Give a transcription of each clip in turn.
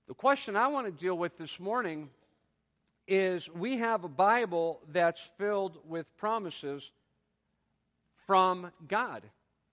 The question I want to deal with this morning is we have a Bible that's filled with promises from God.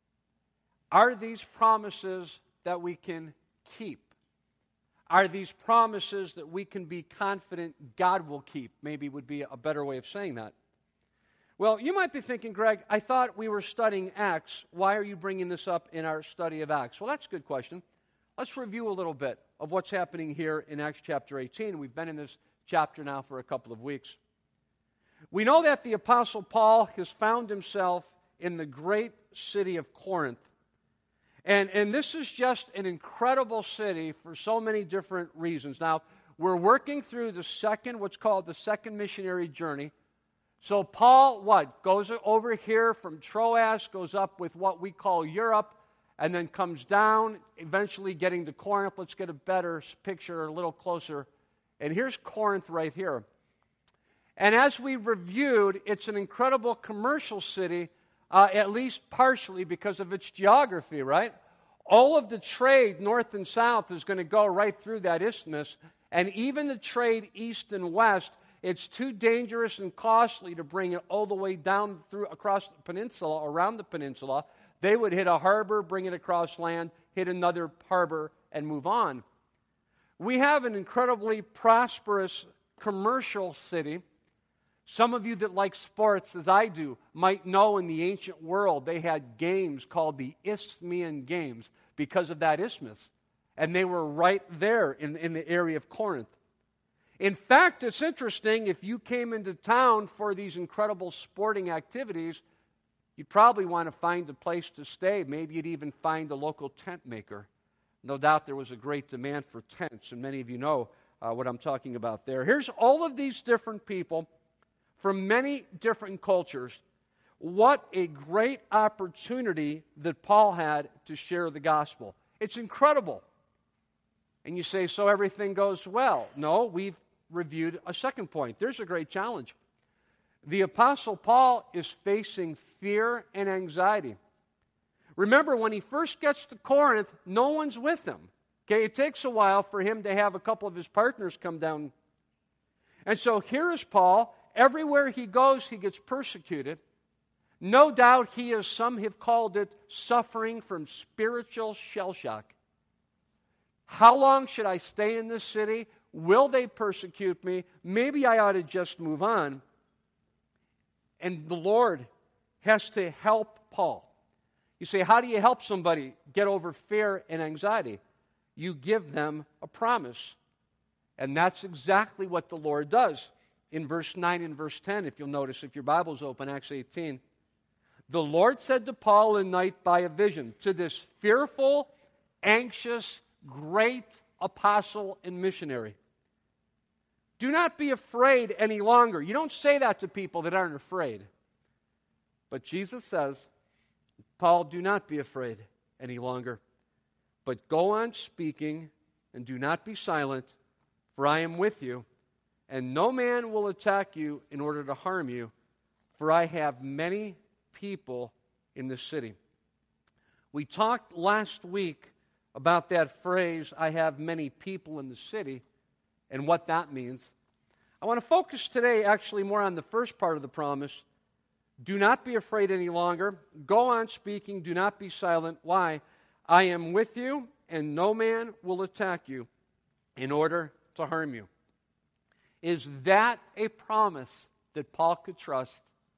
Are these promises that we can keep? Are these promises that we can be confident God will keep? Maybe would be a better way of saying that. Well, you might be thinking, Greg, I thought we were studying Acts. Why are you bringing this up in our study of Acts? Well, that's a good question. Let's review a little bit of what's happening here in Acts chapter 18. We've been in this chapter now for a couple of weeks. We know that the Apostle Paul has found himself in the great city of Corinth. And this is just an incredible city for so many different reasons. Now, we're working through what's called the second missionary journey. So Paul, goes over here from Troas, goes up with what we call Europe, and then comes down, eventually getting to Corinth. Let's get a better picture, a little closer. And here's Corinth right here. And as we reviewed, it's an incredible commercial city, at least partially because of its geography, right? All of the trade north and south is going to go right through that isthmus. And even the trade east and west, it's too dangerous and costly to bring it all the way down through across the peninsula, around the peninsula. They would hit a harbor, bring it across land, hit another harbor, and move on. We have an incredibly prosperous commercial city. Some of you that like sports, as I do, might know in the ancient world they had games called the Isthmian Games because of that isthmus. And they were right there in the area of Corinth. In fact, it's interesting, if you came into town for these incredible sporting activities, you'd probably want to find a place to stay. Maybe you'd even find a local tent maker. No doubt there was a great demand for tents, and many of you know what I'm talking about there. Here's all of these different people from many different cultures. What a great opportunity that Paul had to share the gospel. It's incredible. And you say, so everything goes well. No, we've reviewed a second point. There's a great challenge. The Apostle Paul is facing fear and anxiety. Remember, when he first gets to Corinth, no one's with him. Okay, it takes a while for him to have a couple of his partners come down. And so here is Paul. Everywhere he goes, he gets persecuted. No doubt he, as some have called it, suffering from spiritual shell shock. How long should I stay in this city? Will they persecute me? Maybe I ought to just move on. And the Lord has to help Paul. You say, how do you help somebody get over fear and anxiety? You give them a promise. And that's exactly what the Lord does. In verse 9 and verse 10, if you'll notice, if your Bible's open, Acts 18. The Lord said to Paul in night by a vision, to this fearful, anxious, great apostle and missionary, do not be afraid any longer. You don't say that to people that aren't afraid. But Jesus says, Paul, do not be afraid any longer, but go on speaking and do not be silent, for I am with you, and no man will attack you in order to harm you, for I have many people in the city. We talked last week about that phrase, I have many people in the city, and what that means. I want to focus today actually more on the first part of the promise. Do not be afraid any longer. Go on speaking. Do not be silent. Why? I am with you, and no man will attack you in order to harm you. Is that a promise that Paul could trust?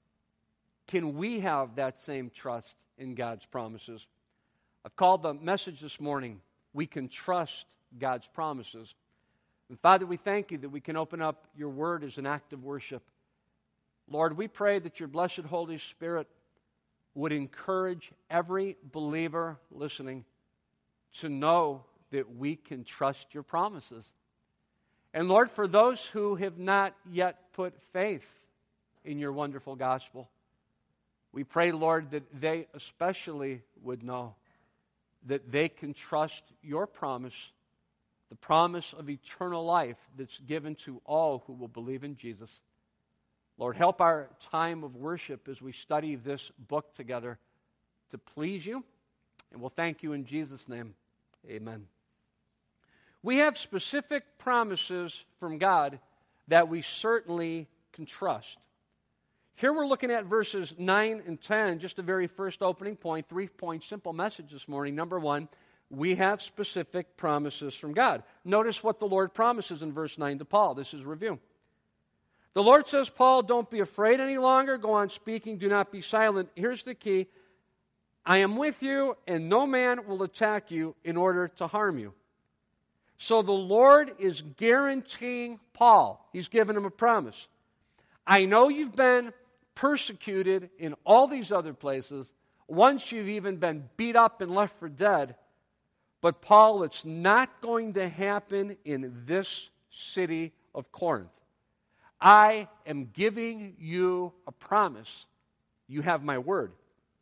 Can we have that same trust in God's promises? I've called the message this morning, we can trust God's promises. And Father, we thank you that we can open up your word as an act of worship. Lord, we pray that your blessed Holy Spirit would encourage every believer listening to know that we can trust your promises. And Lord, for those who have not yet put faith in your wonderful gospel, we pray, Lord, that they especially would know that they can trust your promise, the promise of eternal life that's given to all who will believe in Jesus. Lord, help our time of worship as we study this book together to please you, and we'll thank you in Jesus' name. Amen. We have specific promises from God that we certainly can trust. Here we're looking at verses 9 and 10, just the very first opening point, 3-point simple message this morning. Number one, we have specific promises from God. Notice what the Lord promises in verse 9 to Paul. This is review. The Lord says, Paul, don't be afraid any longer. Go on speaking. Do not be silent. Here's the key. I am with you, and no man will attack you in order to harm you. So the Lord is guaranteeing Paul. He's given him a promise. I know you've been persecuted in all these other places. Once you've even been beat up and left for dead. But Paul, it's not going to happen in this city of Corinth. I am giving you a promise. You have my word.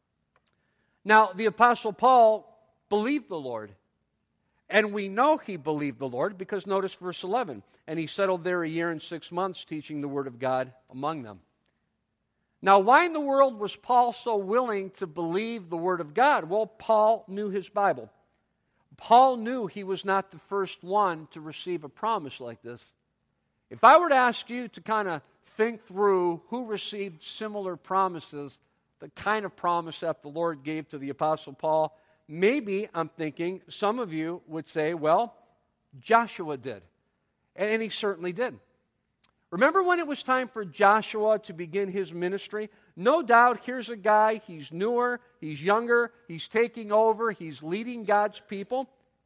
Now, the Apostle Paul believed the Lord. And we know he believed the Lord because notice verse 11. And he settled there 1 year and 6 months teaching the word of God among them. Now, why in the world was Paul so willing to believe the word of God? Well, Paul knew his Bible. Paul knew he was not the first one to receive a promise like this. If I were to ask you to kind of think through who received similar promises, the kind of promise that the Lord gave to the Apostle Paul, maybe I'm thinking some of you would say, well, Joshua did. And he certainly did. Remember when it was time for Joshua to begin his ministry? No doubt, here's a guy, he's newer, he's younger, he's taking over, he's leading God's people.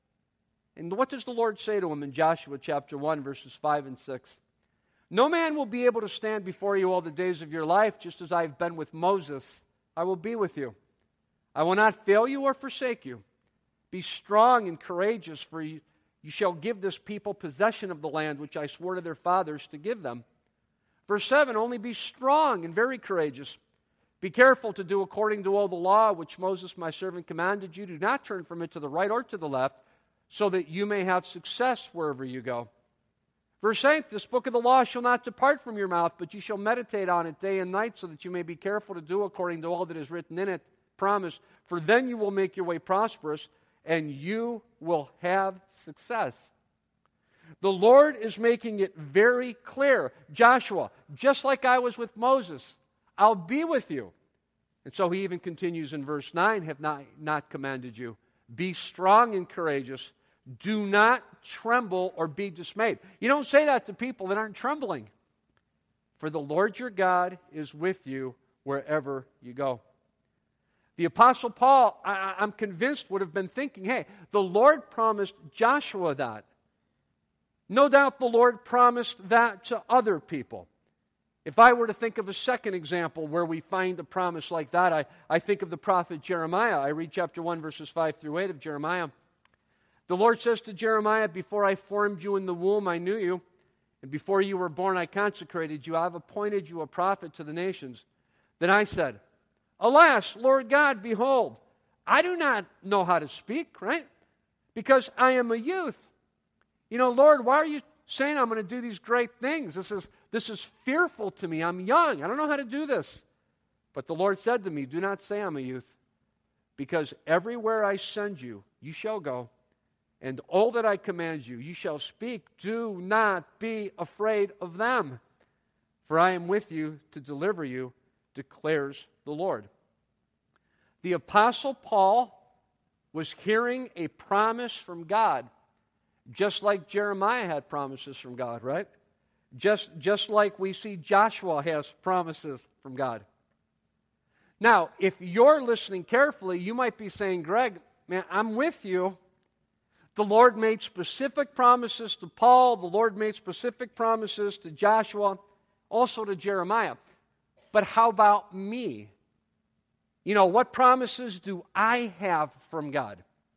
And what does the Lord say to him in Joshua chapter 1, verses 5 and 6? No man will be able to stand before you all the days of your life, just as I have been with Moses. I will be with you. I will not fail you or forsake you. Be strong and courageous, for you shall give this people possession of the land which I swore to their fathers to give them. Verse 7, only be strong and very courageous. Be careful to do according to all the law which Moses my servant commanded you. Do not turn from it to the right or to the left, so that you may have success wherever you go. Verse 8, this book of the law shall not depart from your mouth, but you shall meditate on it day and night, so that you may be careful to do according to all that is written in it. Promise, for then you will make your way prosperous, and you will have success. The Lord is making it very clear. Joshua, just like I was with Moses, I'll be with you. And so he even continues in verse 9, have not commanded you. Be strong and courageous. Do not tremble or be dismayed. You don't say that to people that aren't trembling. For the Lord your God is with you wherever you go. The Apostle Paul, I'm convinced, would have been thinking, hey, the Lord promised Joshua that. No doubt the Lord promised that to other people. If I were to think of a second example where we find a promise like that, I think of the prophet Jeremiah. I read chapter 1, verses 5 through 8 of Jeremiah. The Lord says to Jeremiah, before I formed you in the womb, I knew you. And before you were born, I consecrated you. I have appointed you a prophet to the nations. Then I said, alas, Lord God, behold, I do not know how to speak, right? Because I am a youth. You know, Lord, why are you saying I'm going to do these great things? This is fearful to me. I'm young. I don't know how to do this. But the Lord said to me, do not say I'm a youth, because everywhere I send you, you shall go. And all that I command you, you shall speak. Do not be afraid of them. For I am with you to deliver you, declares the Lord. The Apostle Paul was hearing a promise from God, just like Jeremiah had promises from God, right? Just like we see Joshua has promises from God. Now, if you're listening carefully, you might be saying, Greg, man, I'm with you. The Lord made specific promises to Paul. The Lord made specific promises to Joshua, also to Jeremiah. But how about me? You know, what promises do I have from God?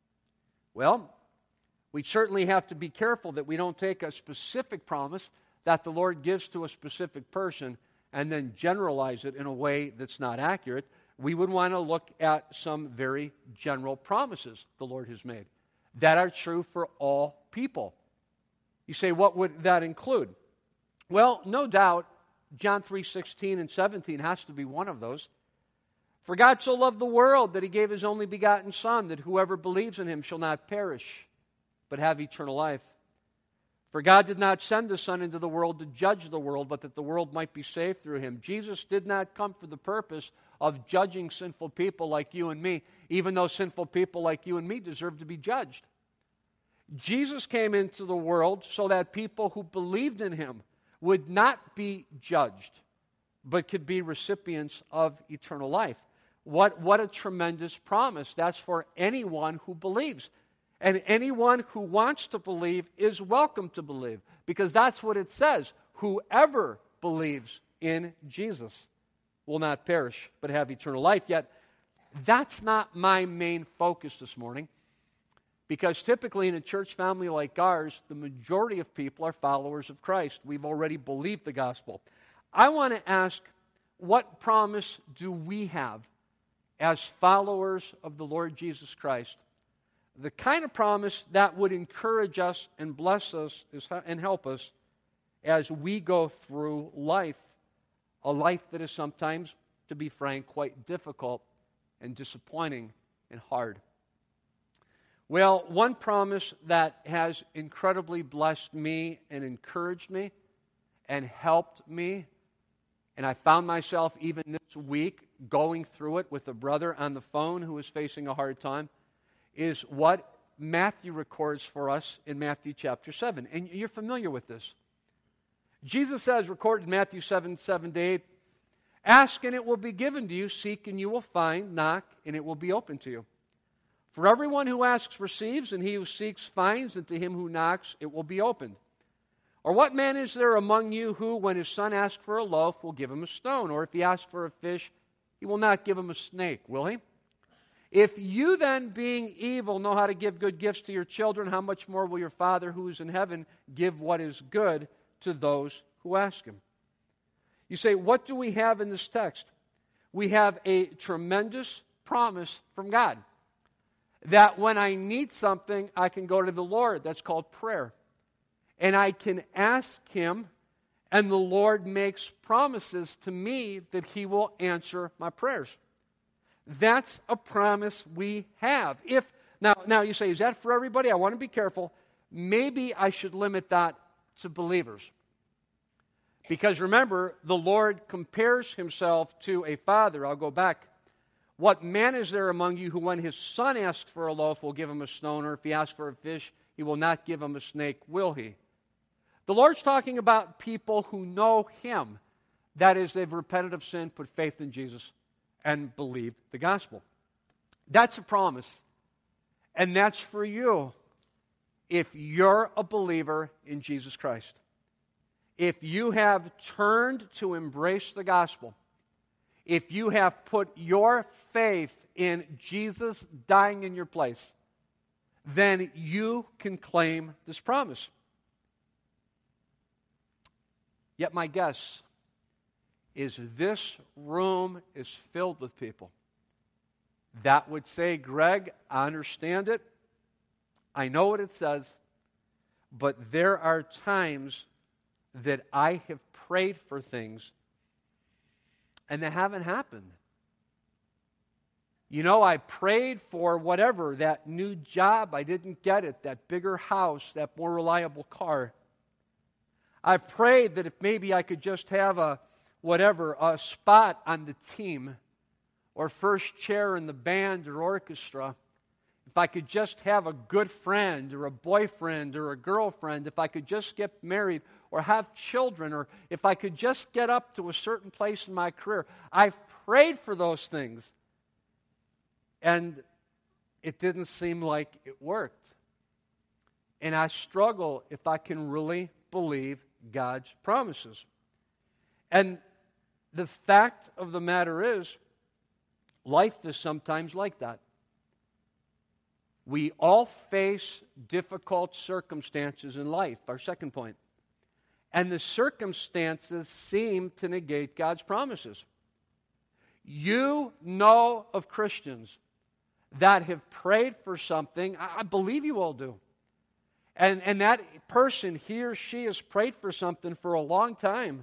Well, we certainly have to be careful that we don't take a specific promise that the Lord gives to a specific person and then generalize it in a way that's not accurate. We would want to look at some very general promises the Lord has made that are true for all people. You say, what would that include? Well, no doubt, John 3:16 and 17 has to be one of those. For God so loved the world that he gave his only begotten Son, that whoever believes in him shall not perish, but have eternal life. For God did not send the Son into the world to judge the world, but that the world might be saved through him. Jesus did not come for the purpose of judging sinful people like you and me, even though sinful people like you and me deserve to be judged. Jesus came into the world so that people who believed in him would not be judged, but could be recipients of eternal life. What a tremendous promise. That's for anyone who believes. And anyone who wants to believe is welcome to believe, because that's what it says. Whoever believes in Jesus will not perish, but have eternal life. Yet, that's not my main focus this morning, because typically in a church family like ours, the majority of people are followers of Christ. We've already believed the gospel. I want to ask, what promise do we have as followers of the Lord Jesus Christ? The kind of promise that would encourage us and bless us and help us as we go through life, a life that is sometimes, to be frank, quite difficult and disappointing and hard. Well, one promise that has incredibly blessed me and encouraged me and helped me, and I found myself even this week going through it with a brother on the phone who was facing a hard time, is what Matthew records for us in Matthew chapter 7. And you're familiar with this. Jesus says, recorded in Matthew 7:7-8, ask and it will be given to you, seek and you will find, knock and it will be open to you. For everyone who asks receives, and he who seeks finds, and to him who knocks it will be opened. Or what man is there among you who, when his son asks for a loaf, will give him a stone? Or if he asks for a fish, he will not give him a snake, will he? If you then, being evil, know how to give good gifts to your children, how much more will your Father who is in heaven give what is good to those who ask him? You say, what do we have in this text? We have a tremendous promise from God that when I need something, I can go to the Lord. That's called prayer. And I can ask him, and the Lord makes promises to me that he will answer my prayers. That's a promise we have. Now you say, is that for everybody? I want to be careful. Maybe I should limit that to believers. Because remember, the Lord compares himself to a father. I'll go back. What man is there among you who, when his son asks for a loaf, will give him a stone, or if he asks for a fish, he will not give him a snake, will he? The Lord's talking about people who know him. That is, they've repented of sin, put faith in Jesus, and believed the gospel. That's a promise. And that's for you if you're a believer in Jesus Christ. If you have turned to embrace the gospel, if you have put your faith in Jesus dying in your place, then you can claim this promise. Yet my guess is this room is filled with people that would say, Greg, I understand it. I know what it says. But there are times that I have prayed for things and they haven't happened. You know, I prayed for whatever, that new job, I didn't get it, that bigger house, that more reliable car. I prayed that if maybe I could just have a spot on the team or first chair in the band or orchestra. If I could just have a good friend or a boyfriend or a girlfriend, if I could just get married or have children, or if I could just get up to a certain place in my career. I've prayed for those things, and it didn't seem like it worked. And I struggle if I can really believe God's promises. And the fact of the matter is, life is sometimes like that. We all face difficult circumstances in life, our second point. And the circumstances seem to negate God's promises. You know of Christians that have prayed for something. I believe you all do. And that person, he or she, has prayed for something for a long time.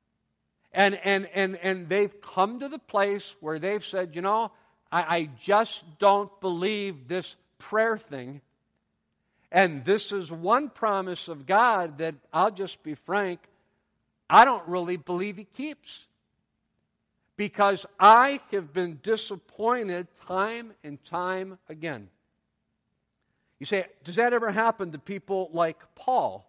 And they've come to the place where they've said, you know, I just don't believe this prayer thing. And this is one promise of God that, I'll just be frank, I don't really believe He keeps. Because I have been disappointed time and time again. You say, does that ever happen to people like Paul?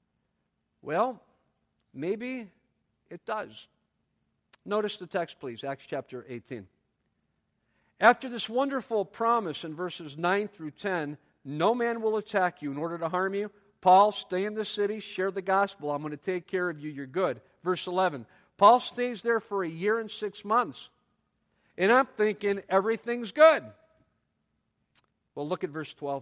Well, maybe it does. Notice the text, please, Acts chapter 18. After this wonderful promise in verses 9 through 10, no man will attack you in order to harm you. Paul, stay in the city, share the gospel. I'm going to take care of you. You're good. Verse 11. Paul stays there for a year and 6 months. And I'm thinking everything's good. Well, look at verse 12.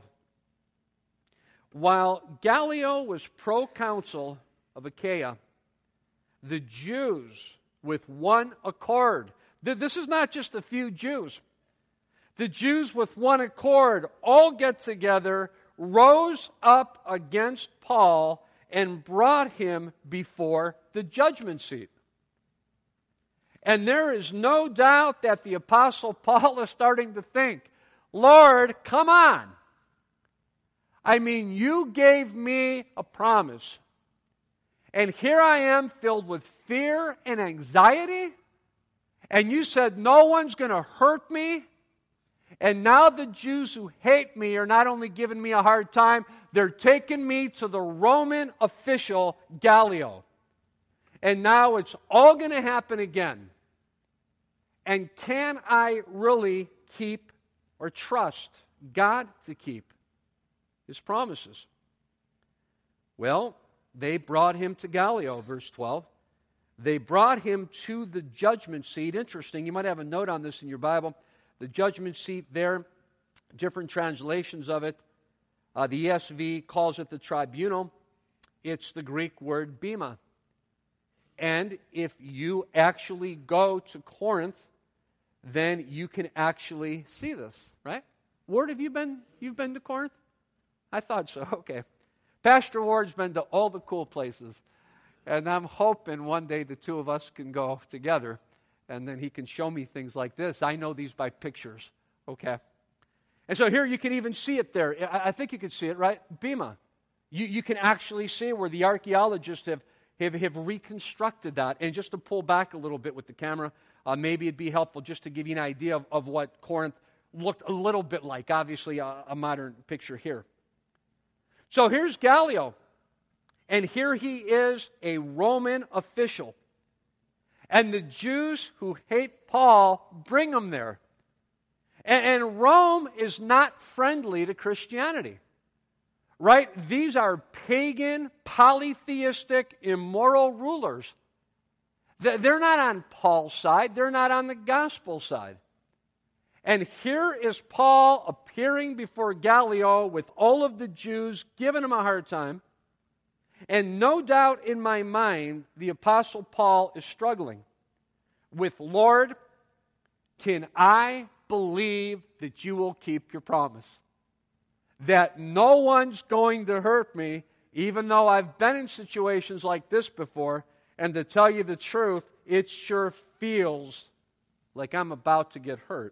While Gallio was proconsul of Achaia, the Jews with one accord. This is not just a few Jews. The Jews with one accord all get together, rose up against Paul, and brought him before the judgment seat. And there is no doubt that the Apostle Paul is starting to think, Lord, come on. I mean, you gave me a promise. And here I am filled with fear and anxiety. And you said no one's going to hurt me. And now the Jews who hate me are not only giving me a hard time, they're taking me to the Roman official Gallio. And now it's all going to happen again. And can I really keep or trust God to keep His promises? Well, they brought him to Gallio, verse 12. They brought him to the judgment seat. Interesting, you might have a note on this in your Bible. The judgment seat there, different translations of it. The ESV calls it the tribunal. It's the Greek word bema. And if you actually go to Corinth, then you can actually see this, right? Ward, have you been? You've been to Corinth? I thought so. Okay. Pastor Ward's been to all the cool places. And I'm hoping one day the two of us can go together. And then he can show me things like this. I know these by pictures. Okay. And so here you can even see it there. I think you can see it, right? Bema. You can actually see where the archaeologists have reconstructed that. And just to pull back a little bit with the camera, maybe it'd be helpful just to give you an idea of what Corinth looked a little bit like. Obviously, a modern picture here. So here's Gallio. And here he is, a Roman official. And the Jews who hate Paul bring him there. And Rome is not friendly to Christianity. Right? These are pagan, polytheistic, immoral rulers. They're not on Paul's side. They're not on the gospel side. And here is Paul appearing before Gallio with all of the Jews giving him a hard time. And no doubt in my mind, the Apostle Paul is struggling with, Lord, can I believe that you will keep your promise? That no one's going to hurt me, even though I've been in situations like this before, and to tell you the truth, it sure feels like I'm about to get hurt.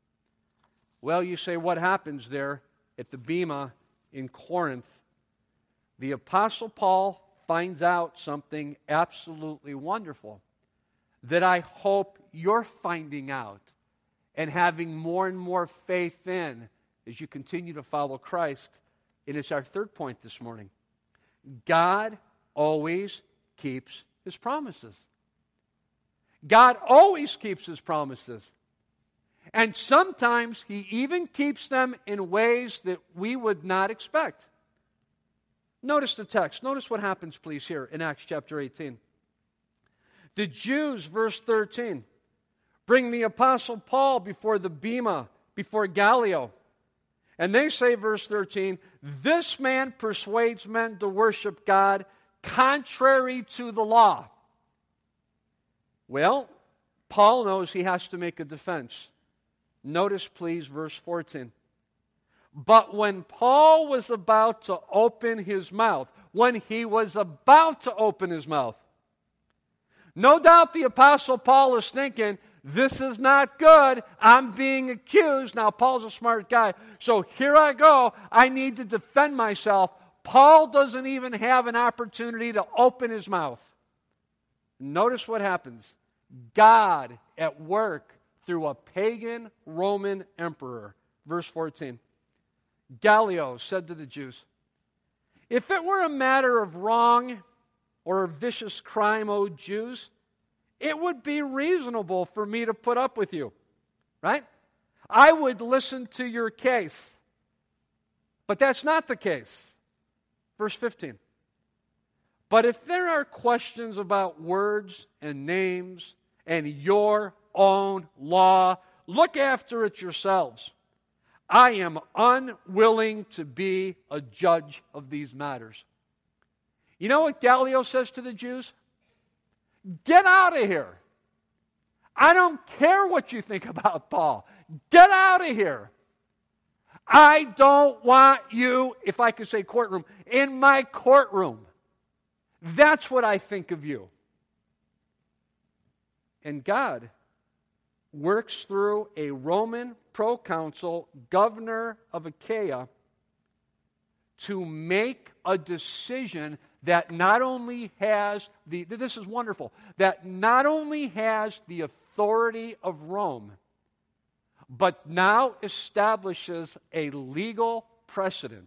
Well, you say, what happens there at the Bema in Corinth? The Apostle Paul finds out something absolutely wonderful that I hope you're finding out and having more and more faith in as you continue to follow Christ. And it's our third point this morning. God always keeps His promises. God always keeps His promises. And sometimes He even keeps them in ways that we would not expect. Notice the text. Notice what happens, please, here in Acts chapter 18. The Jews, verse 13, bring the Apostle Paul before the Bema, before Gallio. And they say, verse 13, this man persuades men to worship God contrary to the law. Well, Paul knows he has to make a defense. Notice, please, verse 14. But when Paul was about to open his mouth, when he was about to open his mouth, no doubt the Apostle Paul is thinking, this is not good. I'm being accused. Now, Paul's a smart guy. So here I go. I need to defend myself. Paul doesn't even have an opportunity to open his mouth. Notice what happens. God at work through a pagan Roman emperor. Verse 14. Gallio said to the Jews, if it were a matter of wrong or a vicious crime, O Jews, it would be reasonable for me to put up with you. Right? I would listen to your case. But that's not the case. Verse 15. But if there are questions about words and names and your own law, look after it yourselves. I am unwilling to be a judge of these matters. You know what Gallio says to the Jews? Get out of here. I don't care what you think about Paul. Get out of here. I don't want you, if I could say courtroom, in my courtroom. That's what I think of you. And God works through a Roman proconsul, governor of Achaia, to make a decision that not only has this is wonderful, that not only has the authority of Rome, but now establishes a legal precedent.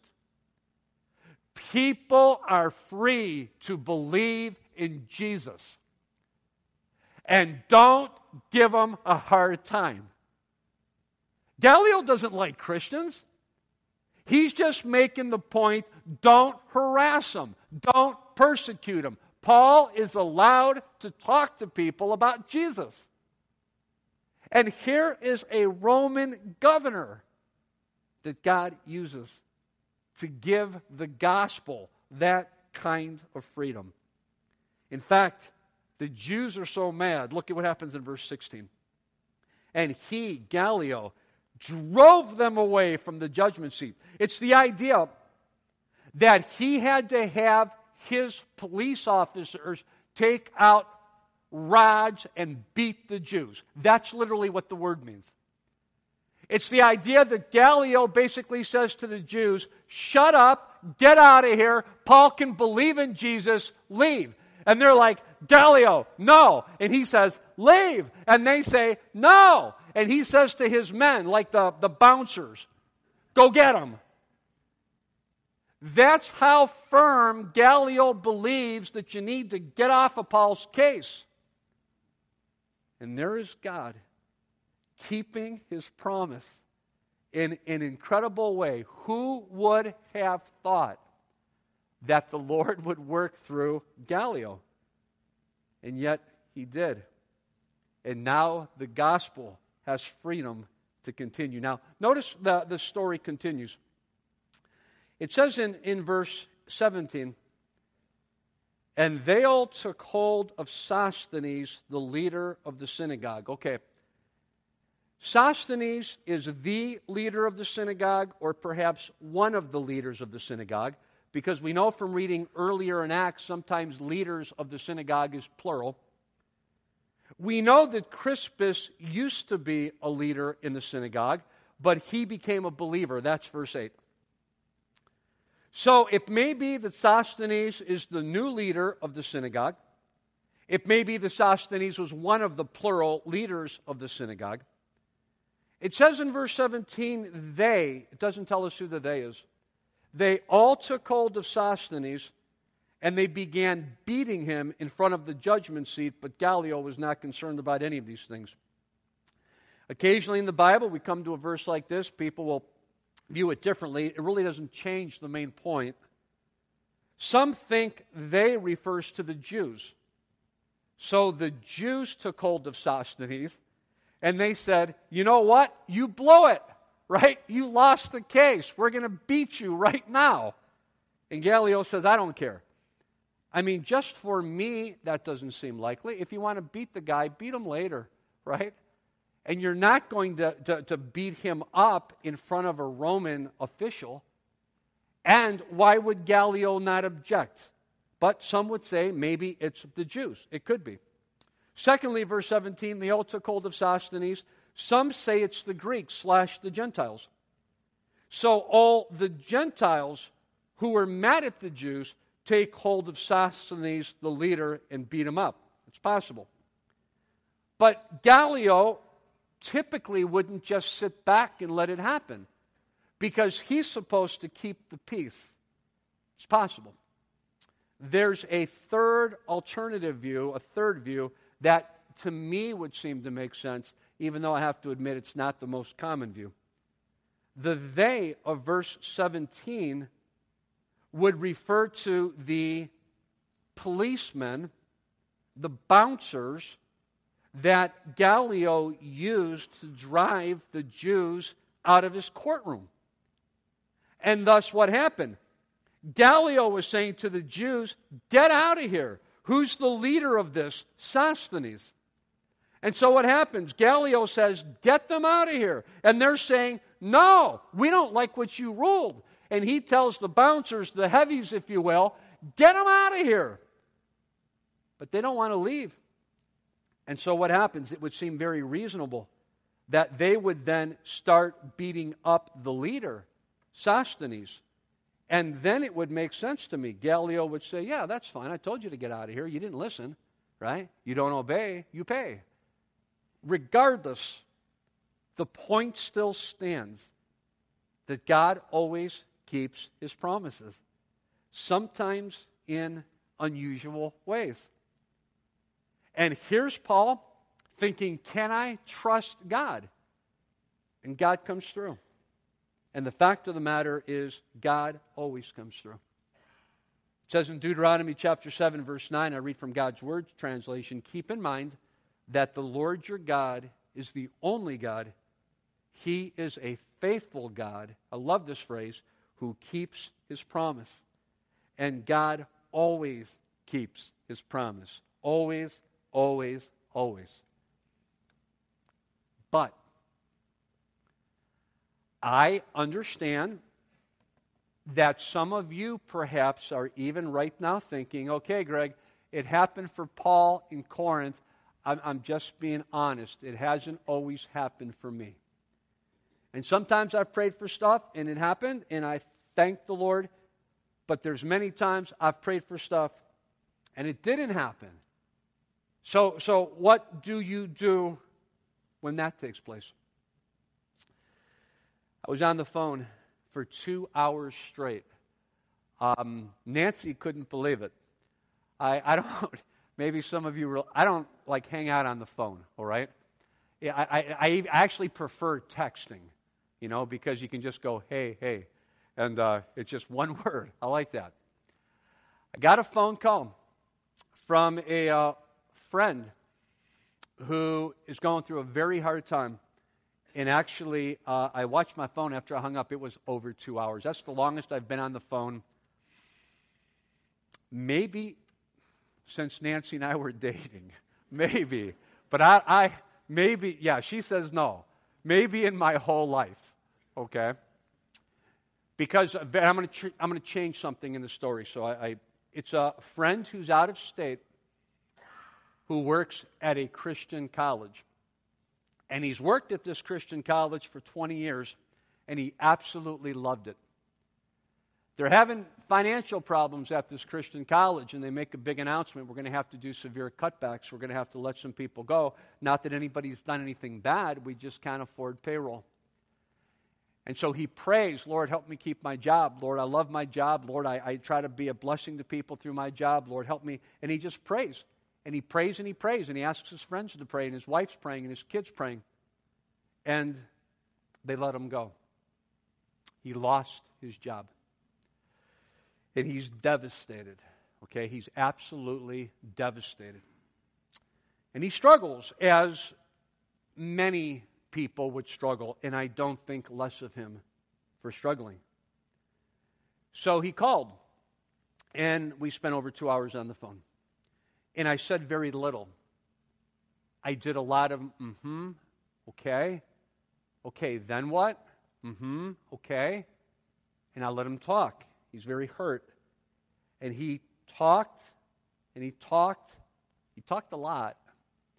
People are free to believe in Jesus. And don't give them a hard time. Gallio doesn't like Christians. He's just making the point, don't harass them. Don't persecute them. Paul is allowed to talk to people about Jesus. And here is a Roman governor that God uses to give the gospel that kind of freedom. In fact, the Jews are so mad. Look at what happens in verse 16. And he, Gallio, drove them away from the judgment seat. It's the idea that he had to have his police officers take out rods and beat the Jews. That's literally what the word means. It's the idea that Gallio basically says to the Jews, shut up, get out of here, Paul can believe in Jesus, leave. And they're like, Gallio, no. And he says, leave. And they say, no. And he says to his men, like the bouncers, go get him. That's how firm Gallio believes that you need to get off of Paul's case. And there is God keeping his promise in an incredible way. Who would have thought that the Lord would work through Gallio? And yet he did. And now the gospel has freedom to continue. Now, notice the story continues. It says in verse 17, and they all took hold of Sosthenes, the leader of the synagogue. Okay. Sosthenes is the leader of the synagogue, or perhaps one of the leaders of the synagogue, because we know from reading earlier in Acts, sometimes leaders of the synagogue is plural. We know that Crispus used to be a leader in the synagogue, but he became a believer. That's verse 8. So it may be that Sosthenes is the new leader of the synagogue. It may be that Sosthenes was one of the plural leaders of the synagogue. It says in verse 17, it doesn't tell us who the they is. They all took hold of Sosthenes, and they began beating him in front of the judgment seat, but Gallio was not concerned about any of these things. Occasionally in the Bible, we come to a verse like this, people will view it differently. It really doesn't change the main point. Some think they refers to the Jews. So the Jews took hold of Sosthenes, and they said, you know what? You blew it, right? You lost the case. We're going to beat you right now. And Gallio says, I don't care. I mean, just for me, that doesn't seem likely. If you want to beat the guy, beat him later, right? And you're not going to beat him up in front of a Roman official. And why would Gallio not object? But some would say maybe it's the Jews. It could be. Secondly, verse 17, they all took hold of Sosthenes. Some say it's the Greeks / the Gentiles. So all the Gentiles who were mad at the Jews take hold of Sosthenes, the leader, and beat him up. It's possible. But Gallio typically wouldn't just sit back and let it happen, because he's supposed to keep the peace. It's possible. There's a third alternative view, a third view, that to me would seem to make sense, even though I have to admit it's not the most common view. The they of verse 17 would refer to the policemen, the bouncers, that Gallio used to drive the Jews out of his courtroom. And thus what happened? Gallio was saying to the Jews, get out of here. Who's the leader of this? Sosthenes. And so what happens? Gallio says, get them out of here. And they're saying, no, we don't like what you ruled. And he tells the bouncers, the heavies, if you will, get them out of here. But they don't want to leave. And so what happens? It would seem very reasonable that they would then start beating up the leader, Sosthenes. And then it would make sense to me. Gallio would say, yeah, that's fine. I told you to get out of here. You didn't listen, right? You don't obey, you pay. Regardless, the point still stands that God always keeps his promises, sometimes in unusual ways. And here's Paul thinking, can I trust God? And God comes through. And the fact of the matter is, God always comes through. It says in Deuteronomy chapter 7, verse 9, I read from God's Word translation, keep in mind that the Lord your God is the only God. He is a faithful God. I love this phrase, who keeps his promise. And God always keeps his promise. Always, always, always. But I understand that some of you perhaps are even right now thinking, okay, Greg, it happened for Paul in Corinth. I'm just being honest. It hasn't always happened for me. And sometimes I've prayed for stuff and it happened and I thank the Lord. But there's many times I've prayed for stuff and it didn't happen. So what do you do when that takes place? I was on the phone for 2 hours straight. Nancy couldn't believe it. I don't, maybe some of you, I don't like hang out on the phone, all right? I actually prefer texting, because you can just go, hey, and it's just one word. I like that. I got a phone call from a friend who is going through a very hard time. And actually, I watched my phone after I hung up. It was over 2 hours. That's the longest I've been on the phone, maybe since Nancy and I were dating. Maybe. But maybe, yeah, she says no. Maybe in my whole life, okay? Because I'm going to change something in the story. So it's a friend who's out of state who works at a Christian college. And he's worked at this Christian college for 20 years, and he absolutely loved it. They're having financial problems at this Christian college, and they make a big announcement. We're going to have to do severe cutbacks. We're going to have to let some people go. Not that anybody's done anything bad. We just can't afford payroll. And so he prays, Lord, help me keep my job. Lord, I love my job. Lord, I try to be a blessing to people through my job. Lord, help me. And he just prays. And he prays and he prays, and he asks his friends to pray, and his wife's praying, and his kids praying. And they let him go. He lost his job. And he's devastated. Okay, he's absolutely devastated. And he struggles, as many people would struggle, and I don't think less of him for struggling. So he called, and we spent over 2 hours on the phone. And I said very little. I did a lot of, okay, then what? Okay. And I let him talk. He's very hurt. And he talked, and he talked a lot.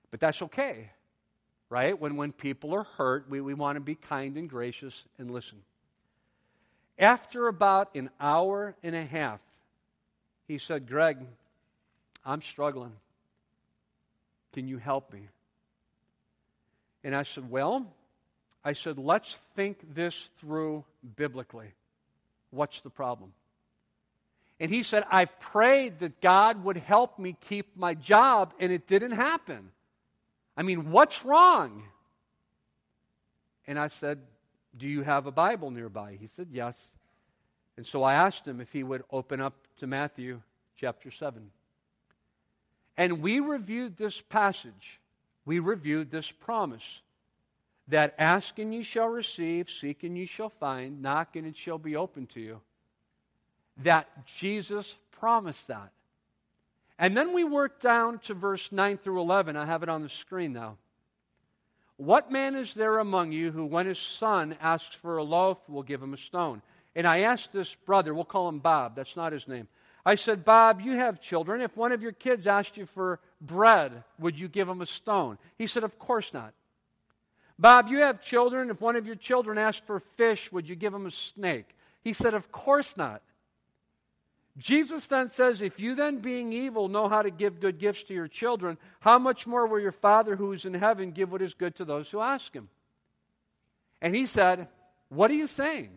But that's okay, right? When people are hurt, we want to be kind and gracious and listen. After about an hour and a half, he said, Greg, I'm struggling. Can you help me? And I said, let's think this through biblically. What's the problem? And he said, I've prayed that God would help me keep my job, and it didn't happen. I mean, what's wrong? And I said, do you have a Bible nearby? He said, yes. And so I asked him if he would open up to Matthew chapter 7. And we reviewed this passage. We reviewed this promise that ask and you shall receive, seek and you shall find, knock and it shall be open to you. That Jesus promised that. And then we worked down to verse 9 through 11. I have it on the screen now. What man is there among you who, when his son asks for a loaf, will give him a stone? And I asked this brother, we'll call him Bob, that's not his name. I said, Bob, you have children. If one of your kids asked you for bread, would you give him a stone? He said, of course not. Bob, you have children. If one of your children asked for fish, would you give him a snake? He said, of course not. Jesus then says, if you then being evil know how to give good gifts to your children, how much more will your Father who is in heaven give what is good to those who ask him? And he said, what are you saying?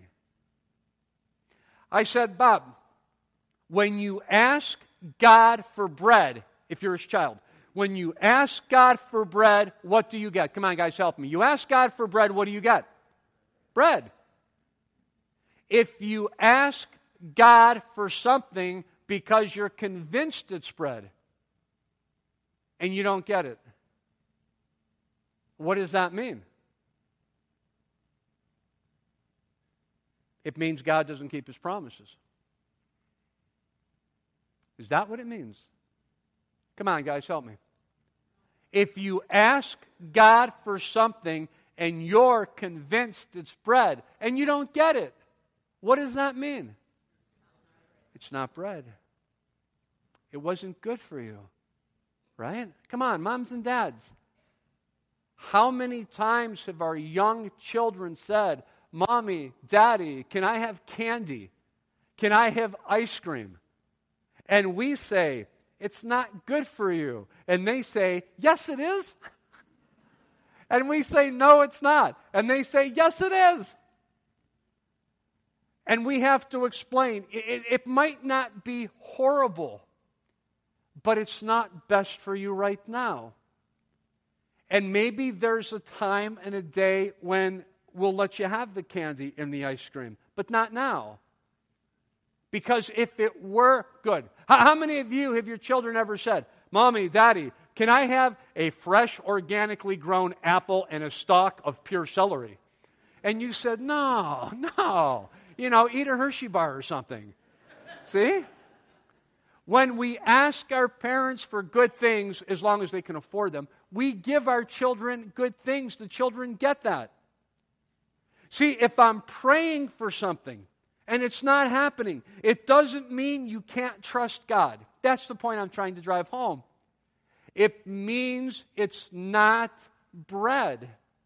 I said, Bob, when you ask God for bread, if you're his child, when you ask God for bread, what do you get? Come on, guys, help me. You ask God for bread, what do you get? Bread. If you ask God for something because you're convinced it's bread and you don't get it, what does that mean? It means God doesn't keep his promises. Is that what it means? Come on, guys, help me. If you ask God for something and you're convinced it's bread and you don't get it, what does that mean? It's not bread. It wasn't good for you, right? Come on, moms and dads. How many times have our young children said, Mommy, Daddy, can I have candy? Can I have ice cream? And we say, it's not good for you. And they say, yes, it is. And we say, no, it's not. And they say, yes, it is. And we have to explain, it might not be horrible, but it's not best for you right now. And maybe there's a time and a day when we'll let you have the candy and the ice cream, but not now. Because if it were good, how many of you have your children ever said, Mommy, Daddy, can I have a fresh, organically grown apple and a stalk of pure celery? And you said, no. Eat a Hershey bar or something. See? When we ask our parents for good things, as long as they can afford them, we give our children good things. The children get that. See, if I'm praying for something and it's not happening, it doesn't mean you can't trust God. That's the point I'm trying to drive home. It means it's not bread.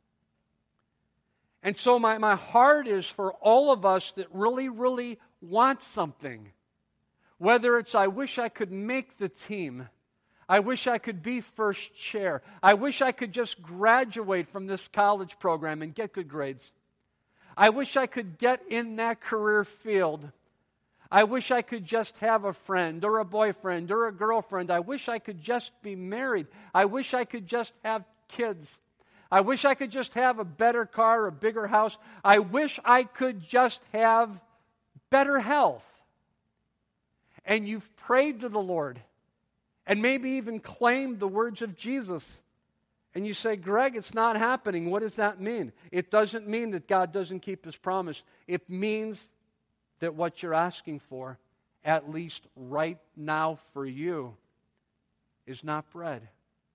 And so my heart is for all of us that really, really want something. Whether it's, I wish I could make the team. I wish I could be first chair. I wish I could just graduate from this college program and get good grades. I wish I could get in that career field. I wish I could just have a friend or a boyfriend or a girlfriend. I wish I could just be married. I wish I could just have kids. I wish I could just have a better car, a bigger house. I wish I could just have better health. And you've prayed to the Lord and maybe even claimed the words of Jesus. And you say, Greg, it's not happening. What does that mean? It doesn't mean that God doesn't keep his promise. It means that what you're asking for, at least right now for you, is not bread.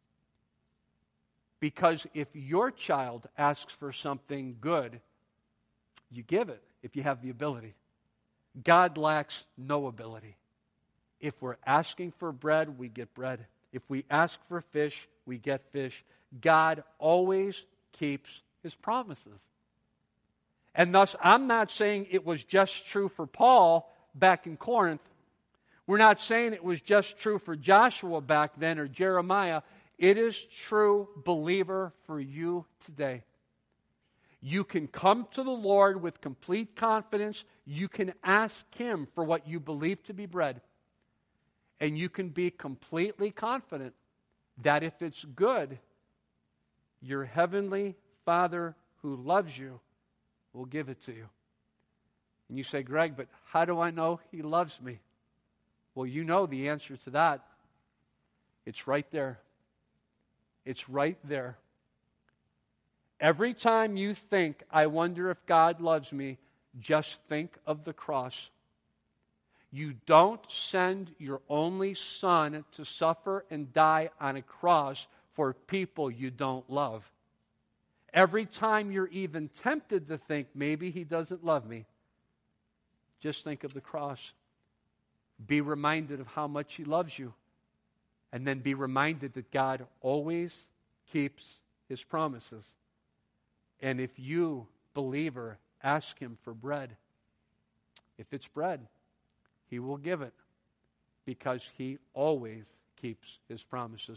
Because if your child asks for something good, you give it if you have the ability. God lacks no ability. If we're asking for bread, we get bread. If we ask for fish, we get fish. God always keeps His promises. And thus, I'm not saying it was just true for Paul back in Corinth. We're not saying it was just true for Joshua back then or Jeremiah. It is true, believer, for you today. You can come to the Lord with complete confidence. You can ask Him for what you believe to be bread. And you can be completely confident that if it's good, your heavenly Father who loves you will give it to you. And you say, Greg, but how do I know He loves me? Well, you know the answer to that. It's right there. It's right there. Every time you think, I wonder if God loves me, just think of the cross. You don't send your only Son to suffer and die on a cross for people you don't love. Every time you're even tempted to think, maybe He doesn't love me, just think of the cross. Be reminded of how much He loves you. And then be reminded that God always keeps His promises. And if you, believer, ask Him for bread, if it's bread, He will give it, because He always keeps His promises.